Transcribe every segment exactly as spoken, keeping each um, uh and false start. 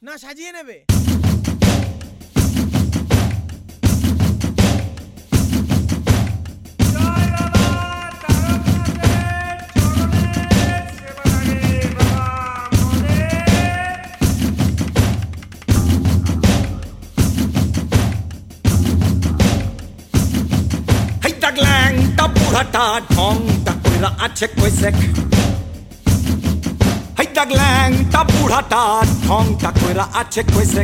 না সাজিয়ে নেবে। ল্যাংটা বুড়াটা ঢংটা কইরা আছে কইসেক। হেই দাগ ল্যাংটা বুড়াটা ঢংটা কইরা আছে কইসেক।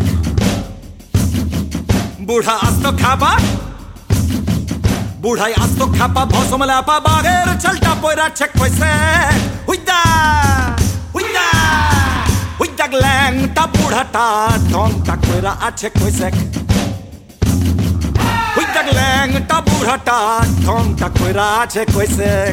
বুড়া আস্ত খাবা বুড়াই আস্ত খাপা ভসম লাপা বাগের চলটা পয়রা চেক কইসেক। হুইদা হুইদা হুই দাগ ল্যাংটা বুড়াটা ঢংটা কইরা আছে কইসেক। ল্যাংটা বুড়াটা ঢংটা কইরা আছে কইসেক।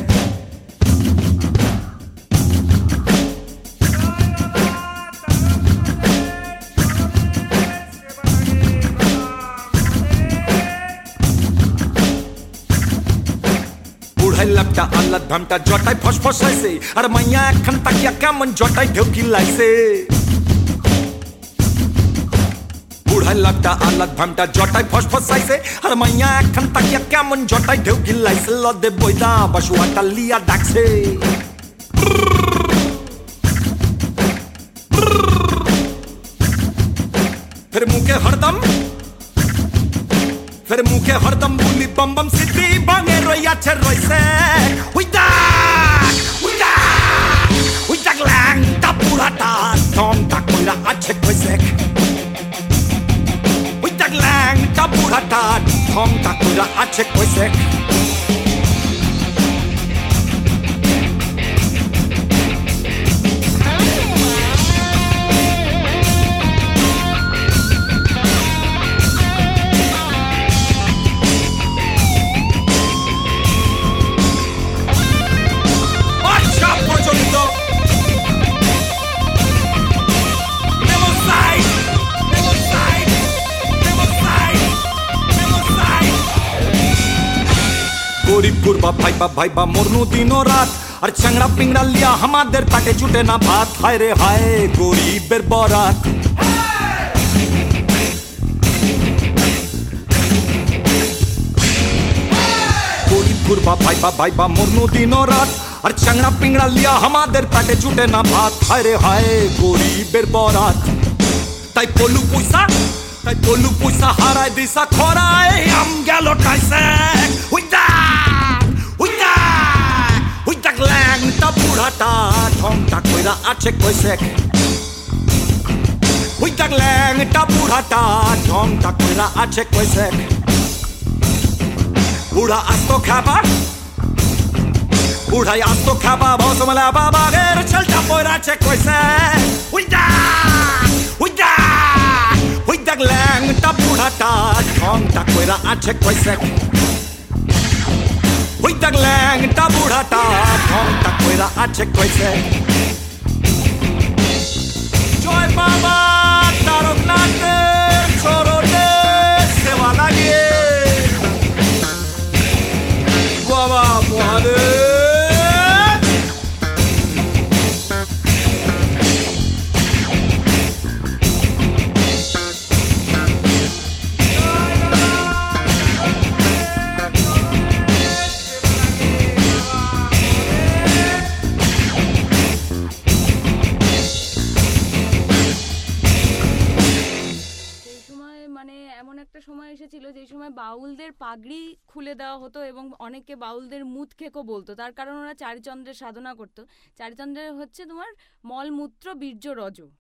বুড়াই লাপটা আল্লাহ ধামটা জটাই ফসফসাইছে আর মাইয়া একখান তাকিয়া কেমন জটাই ঢেউ গিলাইছে। বুড়াই লাপটা আল্লাহ ধামটা জটাই ফসফসাইছে আর মাইয়া একখান তাকিয়া কেমন জটাই ঢেউ গিলাইছে। লদে বইদা বাসুয়াটা লিয়া ডাকছে। ফের মুখে হরদম ফের মুখে হরদম বুলি বম বম সিদ্ধি ভাঙে রইয়াছে রইছে। হুইদা হুইদা হুইদা ল্যাংটা বুড়াটা ঢংটা কইরা আছে কইসেক। ল্যাংটা বুড়াটা ঢংটা কইরা আছে কইসেক। আচ্ছা পর্যন্ত গরিব গুরবা ভাইবা ভাইবা মরনু দিন রাত আর চাংড়া পিংড়া লিয়া আমাদের পেটে জুটে না ভাত। হায় রে হায় গরিবের বরাত। গরিব গুরবা ভাইবা ভাইবা মরনু দিন রাত আর চাংড়া পিংড়া লিয়া আমাদের পেটে জুটে না ভাত। হায় রে হায় গরিবের বরাত। তাই পলু পয়সা তাই পলু পয়সা হারাই দিশা খরায় আম গেল টাইসে। হুইদা হুইদা হুইদা ল্যাংটা বুড়াটা ঢংটা কইরা আছে কইসেক। হুইদা ল্যাংটা বুড়াটা ঢংটা কইরা আছে কইসেক। বুড়া আস্ত খাবা বুড়াই আস্ত খাবা ভসম লাপা বাগের চলটা পয়রা আছে কইসেক। হুইদা হুইদা হুইদা ল্যাংটা বুড়াটা ঢংটা কইরা আছে কইসেক। হুইদা ল্যাংটা বুড়াটা ঢংটা কইরা আছে কইসেক। জয় বাবা তারকনাথের চরণে সেবা লাগে বাবা মহাদেব। সময় এসেছিল যে সময় বাউলদের পাগড়ি খুলে দেওয়া হতো এবং অনেকে বাউলদের মুত খেকো বলতো। তার কারণ ওরা চারিচন্দ্রের সাধনা করতো। চারিচন্দ্রের হচ্ছে তোমার মলমূত্র বীর্য রজ।